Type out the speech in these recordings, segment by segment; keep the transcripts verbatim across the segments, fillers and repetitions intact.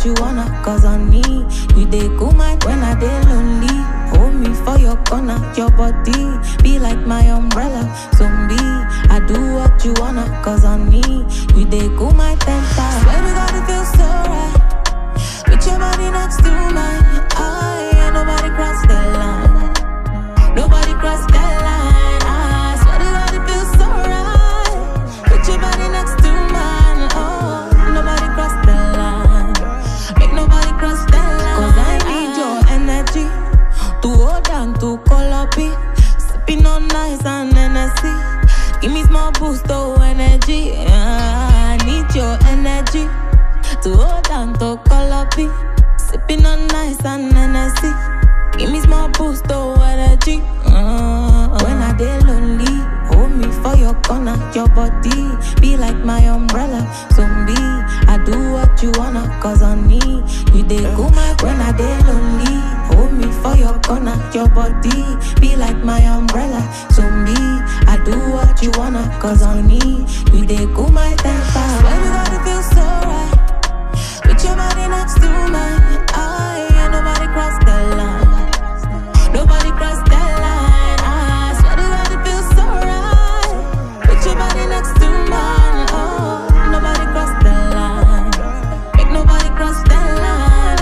you wanna, cause on me, you dey cool mind when I dey lonely. Hold me for your corner, your body be like my umbrella. Zombie, I do what you wanna, cause on me, you dey cool my temper. Swear to God it feels so right, with your body next to mine. I ain't nobody cross the line, nobody cross the line. I swear to God it feels so right, with your body next to mine. Oh, nobody cross the line, make nobody cross the line. Cause I need your energy to hold on to call up it. Sipping on nice and Hennessy, give me small boost of energy. I need your energy to hold on to call up it. Sipping on nice and Hennessy, give me small boost of energy. uh, When I dey lonely, hold me for your corner, your body be like my umbrella. Zombie, I do what you wanna, cause on me, you dey cool my. When I dey lonely, hold me for your corner, your body be like my umbrella. Zombie, I do what you wanna, cause on me, you dey cool my temper. Swear to God it feels so right, with your body next to mine. I ain't nobody cross the line, nobody cross the line. I swear to God it feels so right, with your body next to mine. Oh, nobody cross the line, make nobody cross the line.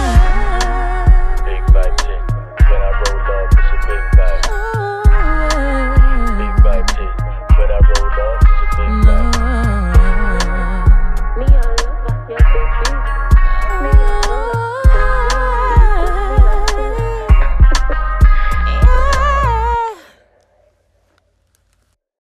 Big vibe thing. When I roll up, it's a big vibe. Big vibe thing. When I roll up, it's a big vibe. Me, I love your